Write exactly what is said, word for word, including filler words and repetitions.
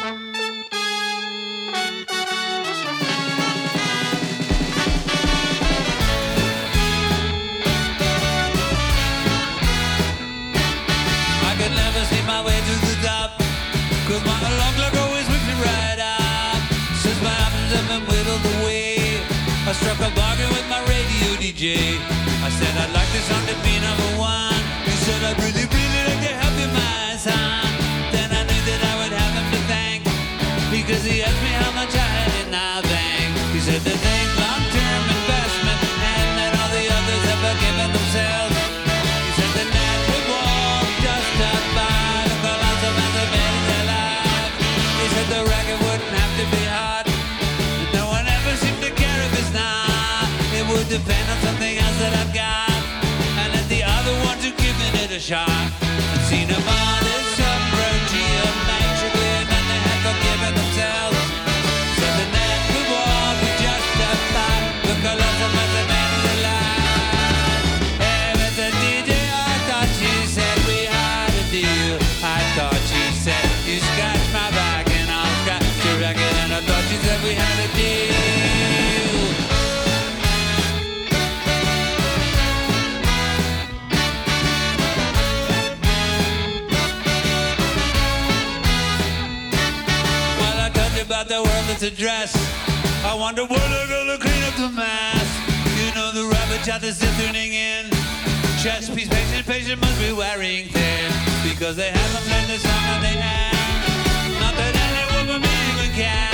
could never see my way to the top, cause my long luck always whips me right up. Since my options have been whittled away, I struck a bargain with my radio D J. I said I'd like this song to be number one. He said I'd really, really like to help you, my son. Then I knew that I would have him to thank, because he asked me how much I had in our bank. He said to think long-term investment, and that all the others have forgiven themselves. He said the net would walk just about the lots of men have made their life. He said the record wouldn't have to be hard, no one ever seemed to care if it's not. It would depend on something else that I've got, and let the other ones who've given it a shot and seen them on this separate geometrically, and then they had forgiven themselves. Said the net would walk just about the colors of men that made it alive. Hey, Mister D J, I thought she said we had a deal. I thought she said you scratch my back and I'll scratch your record, and I thought she said we had a deal. About the world that's a dress, I wonder what they're gonna clean up the mess. You know the rabbit child is still tuning in. Chest piece, patient, patient must be wearing thin, because they haven't played the song on the end. Not that any woman even can.